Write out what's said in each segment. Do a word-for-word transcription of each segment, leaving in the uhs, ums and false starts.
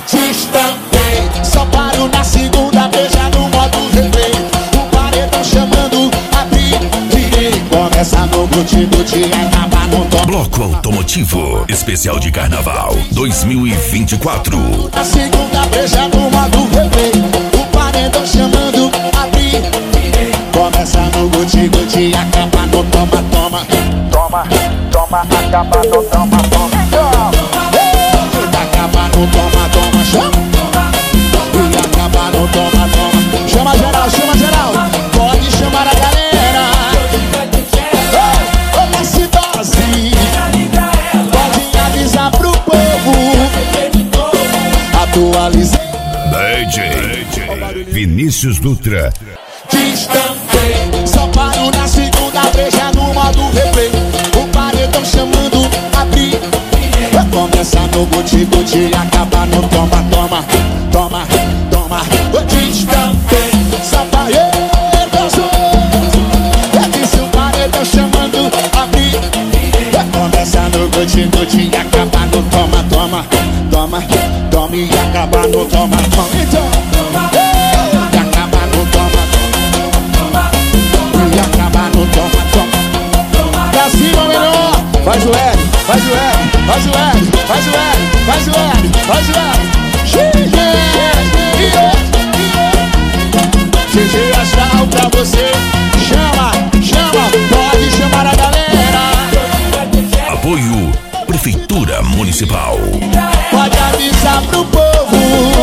Destampei, só paro na segunda, beija no modo replay. O paredão chamando, abri, virei. Começa no guti-guti, acaba no tom. Bloco Automotivo, especial de Carnaval dois mil e vinte e quatro. Na segunda, beija no modo replay. O paredão chamando, abri, virei. Começa no guti-guti, acaba no toma, toma. Toma, toma, acaba no toma, toma. Acaba no toma, toma, chama. E acaba no toma, toma. Chama geral, chama geral. Pode chamar a galera. Ô, desce dose. Pode avisar pro povo. Atualizei. D J Vinícius Dutra. Destampei, só paro na segunda, beija no modo replay. O paredão chamando, abri. Começa no guti-guti, acaba no toma, toma. Toma, toma. Eu destampei, só parei, dançou. Eu disse o paredão chamando, abri. Começa no guti-guti, acaba no toma, toma. Toma, toma e acaba no toma, toma. Então, e acaba no toma, toma. E acaba no toma, toma. Pra cima, melhor. Faz o L, faz o L, faz o L, faz o L, faz o L, faz o L. G G Astral pra você. Chama, chama, pode chamar a galera. Apoio Prefeitura Municipal. Pode avisar pro povo.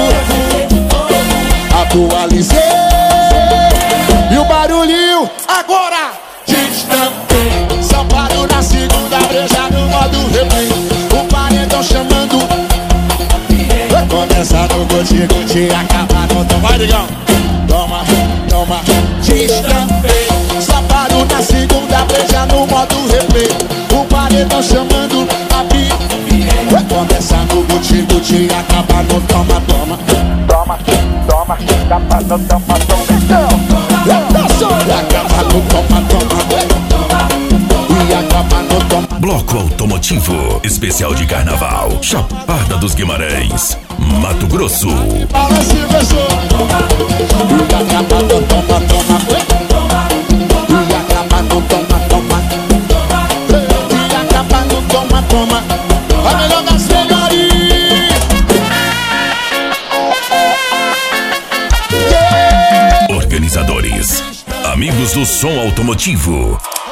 Atualizei. E o barulhinho agora. Destampei, só paro na segunda, breja no modo replay. O paredão chamando. Começa no guti-guti, acaba no toma. Vai, digão. Toma, toma. Destampei, só paro na segunda, breja no modo replay. O paredão chamando, abri. Começa no guti-guti, acaba no toma, toma. Toma, toma, acaba no toma, toma. Acaba no toma, toma. E acaba no toma. Bloco Automotivo, especial de Carnaval, Chapada dos Guimarães, Mato Grosso. Fala se beijou. E acaba no toma, toma. E acaba no toma, toma. E acaba no toma, toma. A melhor das melhores. Organizadores, amigos do som automotivo.